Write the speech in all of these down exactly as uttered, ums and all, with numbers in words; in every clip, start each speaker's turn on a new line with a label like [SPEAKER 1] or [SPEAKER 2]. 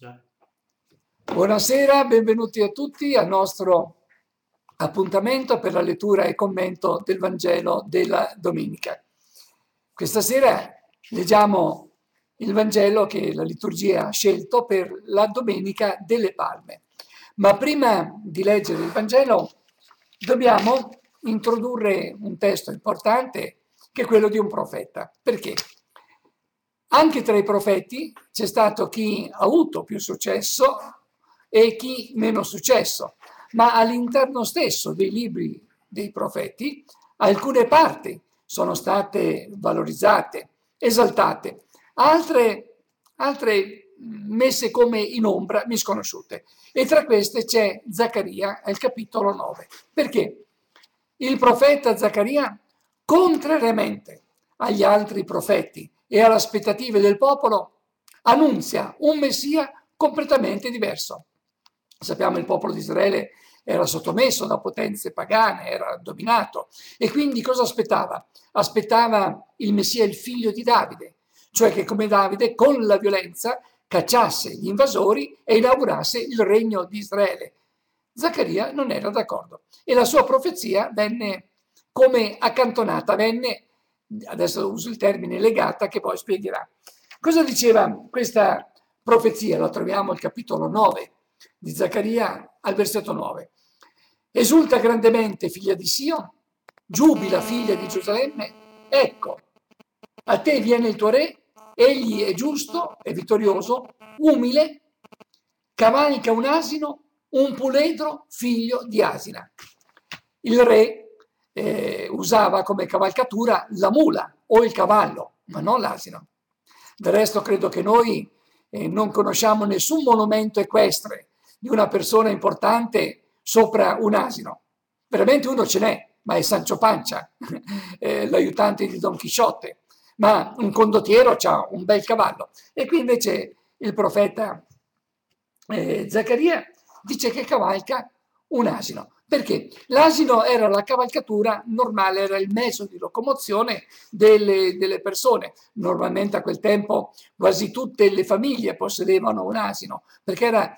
[SPEAKER 1] Già.
[SPEAKER 2] Buonasera, benvenuti a tutti al nostro appuntamento per la lettura e commento del Vangelo della domenica. Questa sera leggiamo il Vangelo che la liturgia ha scelto per la Domenica delle Palme. Ma prima di leggere il Vangelo dobbiamo introdurre un testo importante che è quello di un profeta. Perché? Anche tra i profeti c'è stato chi ha avuto più successo e chi meno successo, ma all'interno stesso dei libri dei profeti alcune parti sono state valorizzate, esaltate, altre, altre messe come in ombra, misconosciute. E tra queste c'è Zaccaria al capitolo nove. Perché? Il profeta Zaccaria, contrariamente agli altri profeti e alle aspettative del popolo, annunzia un Messia completamente diverso. Sappiamo che il popolo di Israele era sottomesso da potenze pagane, era dominato, e quindi cosa aspettava? Aspettava il Messia, il figlio di Davide, cioè che come Davide con la violenza cacciasse gli invasori e inaugurasse il regno di Israele. Zaccaria non era d'accordo e la sua profezia venne come accantonata, venne, adesso uso il termine, legata, che poi spiegherà. Cosa diceva questa profezia? La troviamo al capitolo nove di Zaccaria al versetto nove. Esulta grandemente figlia di Sion, giubila figlia di Gerusalemme, ecco, a te viene il tuo re, egli è giusto, è vittorioso, umile, cavalca un asino, un puledro figlio di asina. Il re eh, usava come cavalcatura la mula o il cavallo, ma non l'asino. Del resto credo che noi eh, non conosciamo nessun monumento equestre di una persona importante sopra un asino. Veramente uno ce n'è, ma è Sancho Pancia, eh, l'aiutante di Don Chisciotte, ma un condottiero ha un bel cavallo. E qui invece il profeta eh, Zaccaria dice che cavalca un asino. Perché? L'asino era la cavalcatura normale, era il mezzo di locomozione delle, delle persone. Normalmente a quel tempo quasi tutte le famiglie possedevano un asino, perché era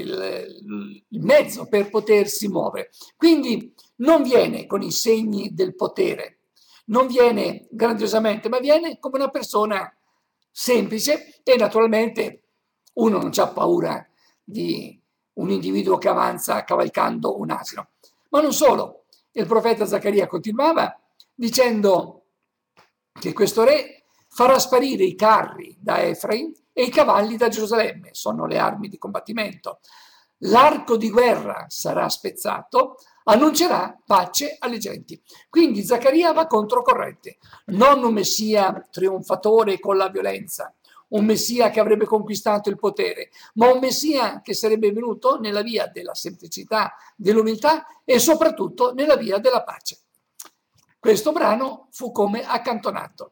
[SPEAKER 2] il, il mezzo per potersi muovere. Quindi non viene con i segni del potere, non viene grandiosamente, ma viene come una persona semplice e naturalmente uno non ha paura di un individuo che avanza cavalcando un asino. Ma non solo, il profeta Zaccaria continuava dicendo che questo re farà sparire i carri da Efraim e i cavalli da Gerusalemme, sono le armi di combattimento. L'arco di guerra sarà spezzato, annuncerà pace alle genti. Quindi Zaccaria va controcorrente, non un messia trionfatore con la violenza, un messia che avrebbe conquistato il potere, ma un messia che sarebbe venuto nella via della semplicità, dell'umiltà e soprattutto nella via della pace. Questo brano fu come accantonato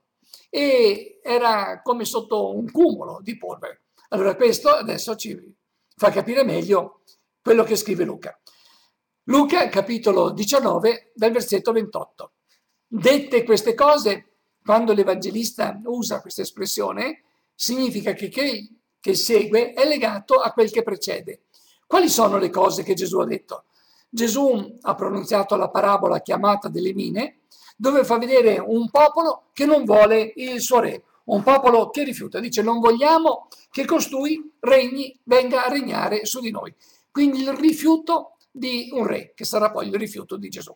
[SPEAKER 2] e era come sotto un cumulo di polvere. Allora questo adesso ci fa capire meglio quello che scrive Luca. Luca, capitolo diciannove, dal versetto ventotto. Dette queste cose, quando l'Evangelista usa questa espressione, significa che che, che segue è legato a quel che precede. Quali sono le cose che Gesù ha detto? Gesù ha pronunziato la parabola chiamata delle mine, dove fa vedere un popolo che non vuole il suo re, un popolo che rifiuta, dice non vogliamo che costui regni, venga a regnare su di noi. Quindi il rifiuto di un re, che sarà poi il rifiuto di Gesù.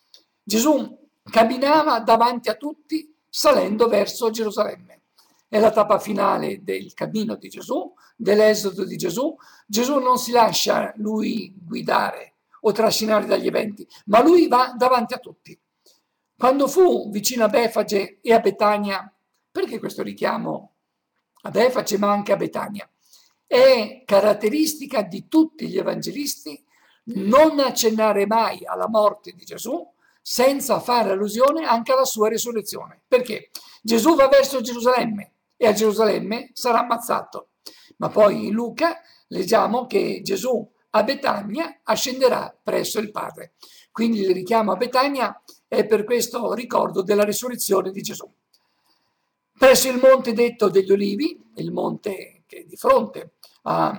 [SPEAKER 2] Gesù camminava davanti a tutti salendo verso Gerusalemme. È la tappa finale del cammino di Gesù, dell'esodo di Gesù. Gesù non si lascia lui guidare o trascinare dagli eventi, ma lui va davanti a tutti. Quando fu vicino a Befage e a Betania, perché questo richiamo a Befage ma anche a Betania? È caratteristica di tutti gli evangelisti non accennare mai alla morte di Gesù senza fare allusione anche alla sua risurrezione. Perché? Gesù va verso Gerusalemme e a Gerusalemme sarà ammazzato. Ma poi in Luca leggiamo che Gesù a Betania ascenderà presso il Padre. Quindi il richiamo a Betania è per questo ricordo della risurrezione di Gesù. Presso il monte detto degli Olivi, il monte che è di fronte a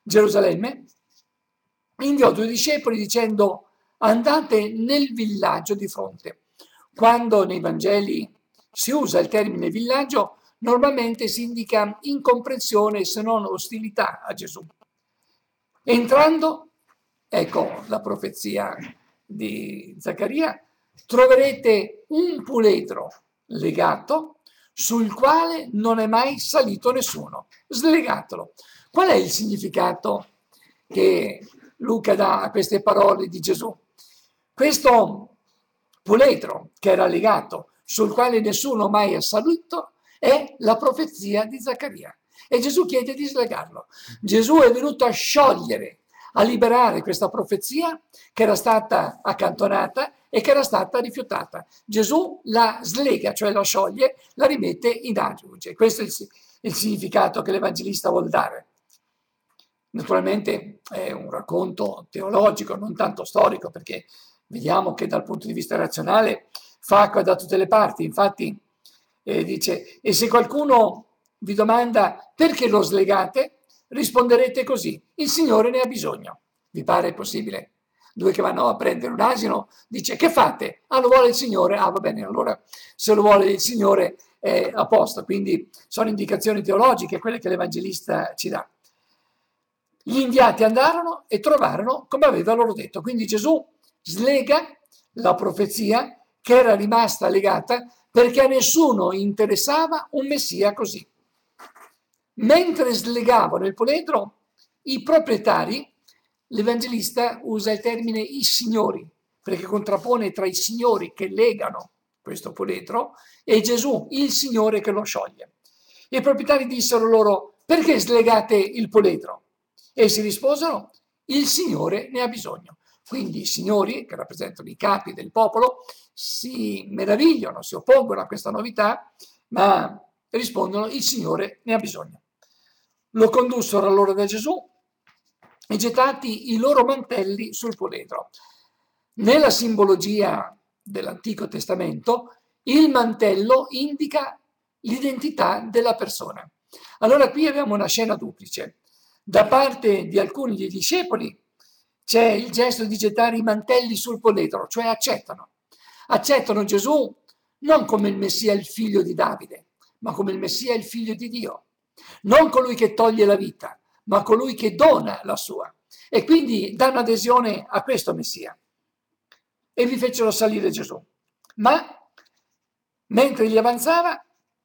[SPEAKER 2] Gerusalemme, inviò due discepoli dicendo: andate nel villaggio di fronte. Quando nei Vangeli si usa il termine villaggio, normalmente si indica incomprensione se non ostilità a Gesù. Entrando, ecco la profezia di Zaccaria, troverete un puledro legato sul quale non è mai salito nessuno. Slegatelo. Qual è il significato che Luca dà a queste parole di Gesù? Questo puledro che era legato, sul quale nessuno mai è salito, è la profezia di Zaccaria. E Gesù chiede di slegarlo. Gesù è venuto a sciogliere, a liberare questa profezia che era stata accantonata e che era stata rifiutata. Gesù la slega, cioè la scioglie, la rimette in agio. Questo è il, il significato che l'Evangelista vuol dare. Naturalmente è un racconto teologico, non tanto storico, perché vediamo che dal punto di vista razionale fa acqua da tutte le parti. Infatti eh, dice: e se qualcuno vi domanda perché lo slegate, risponderete così: il Signore ne ha bisogno. Vi pare possibile? Due che vanno a prendere un asino, dice: che fate? Ah, lo vuole il Signore? Ah, va bene, allora se lo vuole il Signore è a posto. Quindi sono indicazioni teologiche quelle che l'Evangelista ci dà. Gli inviati andarono e trovarono come aveva loro detto. Quindi Gesù slega la profezia che era rimasta legata perché a nessuno interessava un Messia così. Mentre slegavano il puledro, i proprietari, l'Evangelista usa il termine i signori, perché contrappone tra i signori che legano questo puledro e Gesù, il Signore che lo scioglie. I proprietari dissero loro: perché slegate il puledro? Essi risposero: il Signore ne ha bisogno. Quindi i signori, che rappresentano i capi del popolo, si meravigliano, si oppongono a questa novità, ma rispondono: il Signore ne ha bisogno. Lo condussero allora da Gesù e gettati i loro mantelli sul puledro. Nella simbologia dell'Antico Testamento, il mantello indica l'identità della persona. Allora qui abbiamo una scena duplice. Da parte di alcuni dei discepoli c'è il gesto di gettare i mantelli sul puledro, cioè accettano. Accettano Gesù non come il Messia, il figlio di Davide, ma come il Messia, il figlio di Dio. Non colui che toglie la vita, ma colui che dona la sua. E quindi danno adesione a questo Messia. E vi fecero salire Gesù. Ma mentre gli avanzava,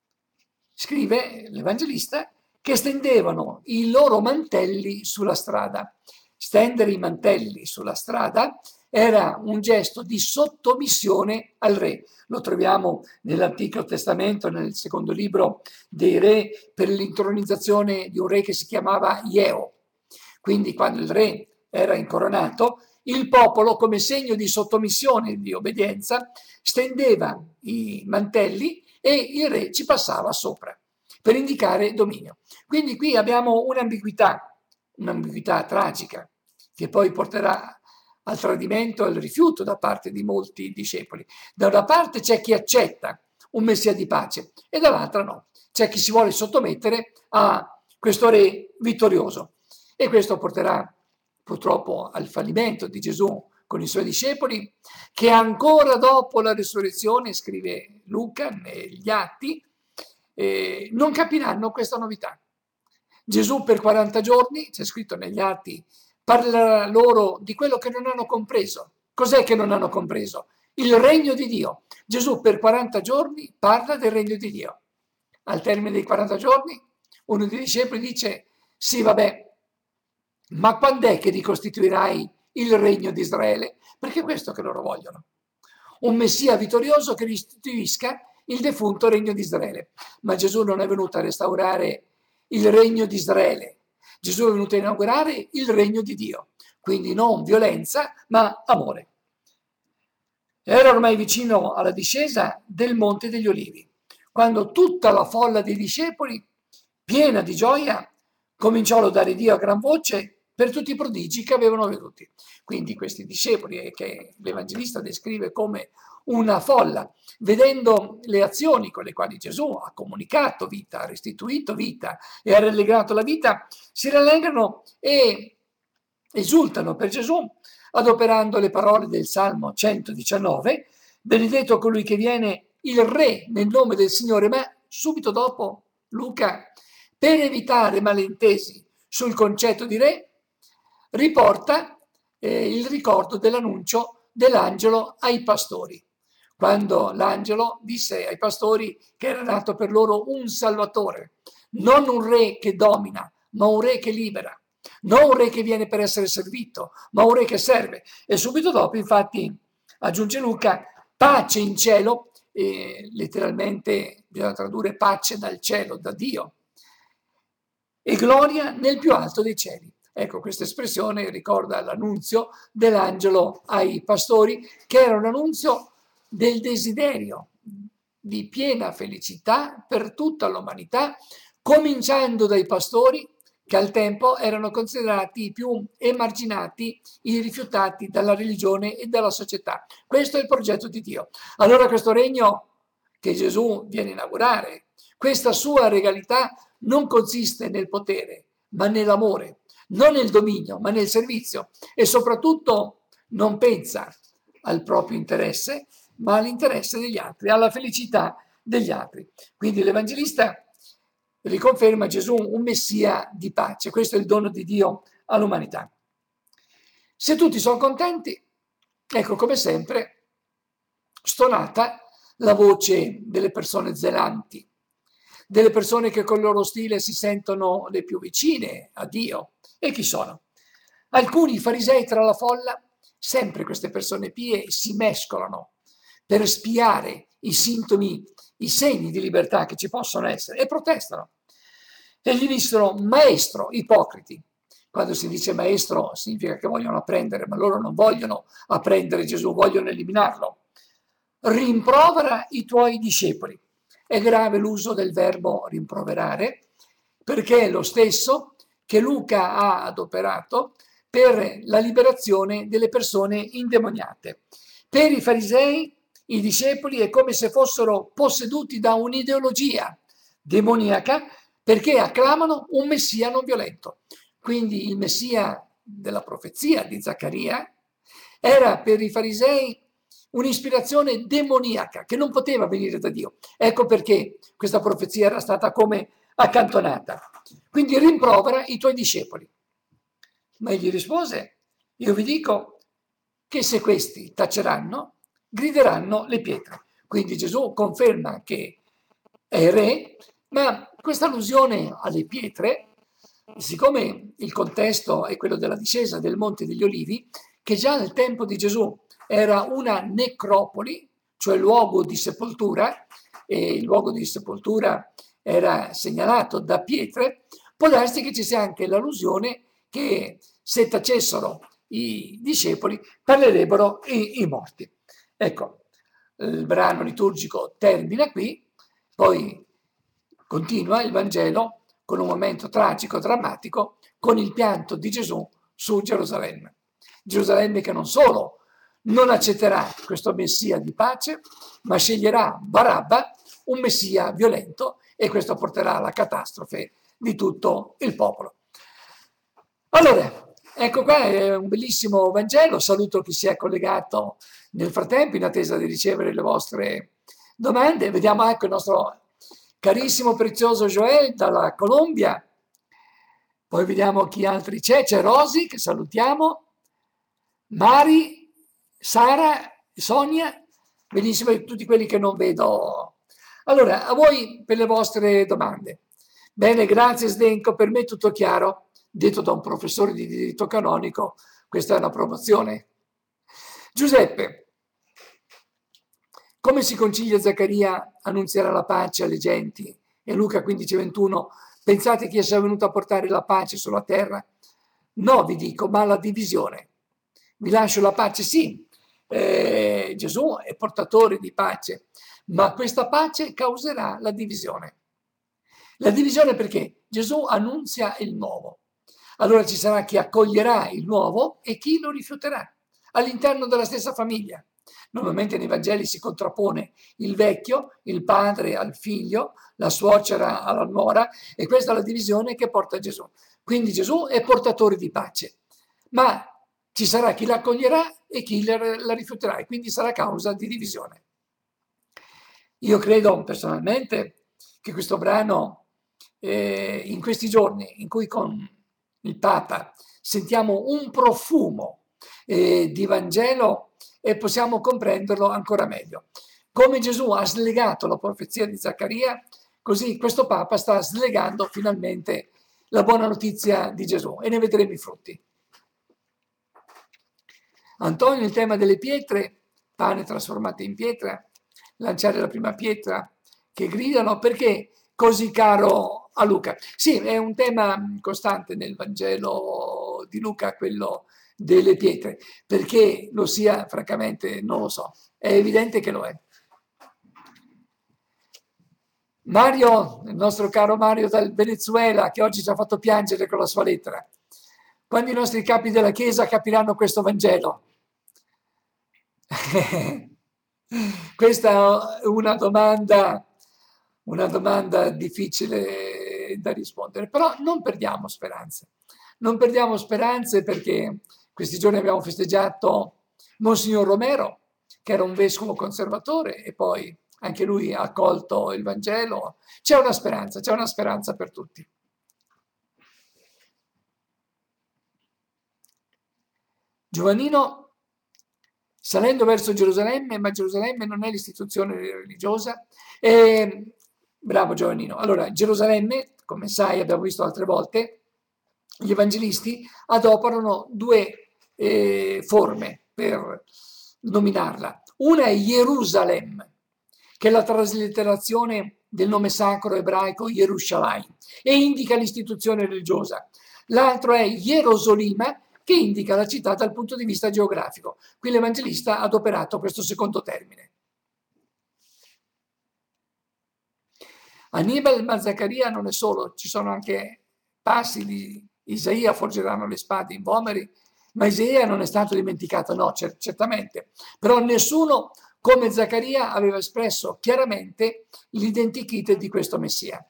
[SPEAKER 2] scrive l'Evangelista, che stendevano i loro mantelli sulla strada. Stendere i mantelli sulla strada era un gesto di sottomissione al re. Lo troviamo nell'Antico Testamento, nel secondo libro dei re, per l'intronizzazione di un re che si chiamava Ieo. Quindi quando il re era incoronato, il popolo, come segno di sottomissione e di obbedienza, stendeva i mantelli e il re ci passava sopra per indicare dominio. Quindi qui abbiamo un'ambiguità, un'ambiguità tragica, che poi porterà al tradimento e al rifiuto da parte di molti discepoli. Da una parte c'è chi accetta un Messia di pace e dall'altra no. C'è chi si vuole sottomettere a questo re vittorioso. E questo porterà purtroppo al fallimento di Gesù con i suoi discepoli, che ancora dopo la risurrezione, scrive Luca negli Atti, eh, non capiranno questa novità. Gesù per quaranta giorni, c'è scritto negli Atti, parlerà loro di quello che non hanno compreso. Cos'è che non hanno compreso? Il regno di Dio. Gesù per quaranta giorni parla del regno di Dio. Al termine dei quaranta giorni, uno dei discepoli dice: sì, vabbè, ma quando è che ricostituirai il regno di Israele? Perché è questo che loro vogliono. Un Messia vittorioso che restituisca il defunto regno di Israele. Ma Gesù non è venuto a restaurare il regno di Israele. Gesù è venuto a inaugurare il regno di Dio. Quindi non violenza, ma amore. Era ormai vicino alla discesa del Monte degli Olivi, quando tutta la folla dei discepoli, piena di gioia, cominciò a lodare Dio a gran voce per tutti i prodigi che avevano veduti. Quindi questi discepoli, che l'Evangelista descrive come una folla, vedendo le azioni con le quali Gesù ha comunicato vita, ha restituito vita e ha rallegrato la vita, si rallegrano e esultano per Gesù, adoperando le parole del Salmo centodiciannove: benedetto colui che viene, il Re nel nome del Signore. Ma subito dopo Luca, per evitare malintesi sul concetto di re, riporta eh, il ricordo dell'annuncio dell'angelo ai pastori, quando l'angelo disse ai pastori che era nato per loro un Salvatore, non un re che domina, ma un re che libera, non un re che viene per essere servito, ma un re che serve. E subito dopo, infatti, aggiunge Luca, pace in cielo, e letteralmente bisogna tradurre pace dal cielo, da Dio, e gloria nel più alto dei cieli. Ecco, questa espressione ricorda l'annunzio dell'angelo ai pastori, che era un annunzio del desiderio di piena felicità per tutta l'umanità, cominciando dai pastori, che al tempo erano considerati i più emarginati, i rifiutati dalla religione e dalla società. Questo è il progetto di Dio. Allora questo regno che Gesù viene a inaugurare, questa sua regalità non consiste nel potere, ma nell'amore, non nel dominio, ma nel servizio, e soprattutto non pensa al proprio interesse, ma all'interesse degli altri, alla felicità degli altri. Quindi l'Evangelista riconferma Gesù un Messia di pace. Questo è il dono di Dio all'umanità. Se tutti sono contenti, ecco, come sempre, stonata la voce delle persone zelanti, delle persone che con il loro stile si sentono le più vicine a Dio. E chi sono? Alcuni farisei tra la folla, sempre queste persone pie, si mescolano per spiare i sintomi, i segni di libertà che ci possono essere, e protestano. E gli dissero: maestro, ipocriti. Quando si dice maestro significa che vogliono apprendere, ma loro non vogliono apprendere Gesù, vogliono eliminarlo. Rimprovera i tuoi discepoli. È grave l'uso del verbo rimproverare, perché è lo stesso che Luca ha adoperato per la liberazione delle persone indemoniate. Per i farisei, i discepoli è come se fossero posseduti da un'ideologia demoniaca, perché acclamano un Messia non violento. Quindi il Messia della profezia di Zaccaria era per i farisei un'ispirazione demoniaca che non poteva venire da Dio. Ecco perché questa profezia era stata come accantonata. Quindi rimprovera i tuoi discepoli. Ma egli rispose: io vi dico che se questi taceranno, grideranno le pietre. Quindi Gesù conferma che è re, ma questa allusione alle pietre, siccome il contesto è quello della discesa del Monte degli Olivi, che già nel tempo di Gesù era una necropoli, cioè luogo di sepoltura, e il luogo di sepoltura era segnalato da pietre, può darsi che ci sia anche l'allusione che se tacessero i discepoli parlerebbero i, i morti. Ecco, il brano liturgico termina qui, poi continua il Vangelo con un momento tragico, drammatico, con il pianto di Gesù su Gerusalemme. Gerusalemme che non solo non accetterà questo Messia di pace, ma sceglierà Barabba, un Messia violento, e questo porterà alla catastrofe di tutto il popolo. Allora, ecco qua, è un bellissimo Vangelo. Saluto chi si è collegato nel frattempo in attesa di ricevere le vostre domande. Vediamo anche il nostro carissimo, prezioso Joel dalla Colombia. Poi vediamo chi altri c'è. C'è Rosy, che salutiamo, Mari, Sara, Sonia, benissimo, e tutti quelli che non vedo. Allora, a voi per le vostre domande. Bene, grazie Zdenko, per me tutto chiaro. Detto da un professore di diritto canonico, questa è una promozione. Giuseppe, come si concilia Zaccaria annunzierà la pace alle genti e Luca quindici ventuno, pensate che sia venuto a portare la pace sulla terra? No, vi dico, ma la divisione. Vi lascio la pace, sì, eh, Gesù è portatore di pace, ma questa pace causerà la divisione. La divisione perché Gesù annunzia il nuovo. Allora ci sarà chi accoglierà il nuovo e chi lo rifiuterà all'interno della stessa famiglia. Normalmente nei Vangeli si contrappone il vecchio, il padre al figlio, la suocera alla nuora, e questa è la divisione che porta Gesù. Quindi Gesù è portatore di pace, ma ci sarà chi la accoglierà e chi la rifiuterà, e quindi sarà causa di divisione. Io credo personalmente che questo brano, eh, in questi giorni in cui con il Papa sentiamo un profumo eh, di Vangelo, e possiamo comprenderlo ancora meglio. Come Gesù ha slegato la profezia di Zaccaria, così questo Papa sta slegando finalmente la buona notizia di Gesù, e ne vedremo i frutti. Antonio, il tema delle pietre, pane trasformate in pietra, lanciare la prima pietra, che gridano, perché così caro a Luca? Sì, è un tema costante nel Vangelo di Luca, quello delle pietre. Perché lo sia, francamente, non lo so. È evidente che lo è. Mario, il nostro caro Mario dal Venezuela, che oggi ci ha fatto piangere con la sua lettera. Quando i nostri capi della Chiesa capiranno questo Vangelo? Questa è una domanda, una domanda difficile da rispondere, però non perdiamo speranze. Non perdiamo speranze, perché questi giorni abbiamo festeggiato Monsignor Romero, che era un vescovo conservatore, e poi anche lui ha accolto il Vangelo. C'è una speranza, c'è una speranza per tutti. Giovannino, salendo verso Gerusalemme, ma Gerusalemme non è l'istituzione religiosa. E, bravo Giovannino. Allora, Gerusalemme, come sai, abbiamo visto altre volte, gli evangelisti adoperano due eh, forme per nominarla. Una è Gerusalemme, che è la traslitterazione del nome sacro ebraico Yerushalayim, e indica l'istituzione religiosa. L'altro è Gerosolima, che indica la città dal punto di vista geografico. Qui l'Evangelista ha adoperato questo secondo termine. Annibale, ma Zaccaria non è solo, ci sono anche passi di Isaia: forgeranno le spade in Vomeri, ma Isaia non è stato dimenticato, no, cer- certamente, però nessuno come Zaccaria aveva espresso chiaramente l'identikit di questo Messia.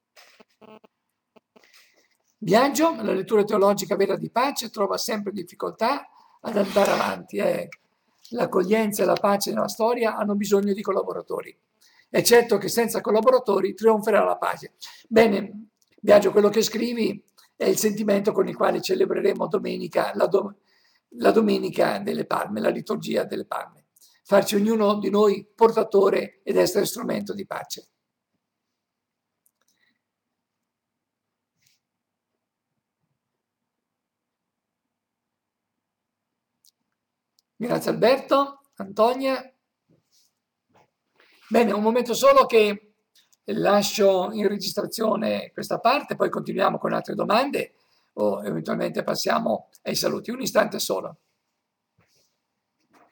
[SPEAKER 2] Biagio, la lettura teologica vera di pace, trova sempre difficoltà ad andare avanti. Eh. L'accoglienza e la pace nella storia hanno bisogno di collaboratori. È certo che senza collaboratori trionferà la pace. Bene, Biagio, quello che scrivi è il sentimento con il quale celebreremo domenica, la, do, la Domenica delle Palme, la liturgia delle Palme. Farci ognuno di noi portatore ed essere strumento di pace. Grazie Alberto, Antonia. Bene, un momento solo che lascio in registrazione questa parte, poi continuiamo con altre domande o eventualmente passiamo ai saluti. Un istante solo.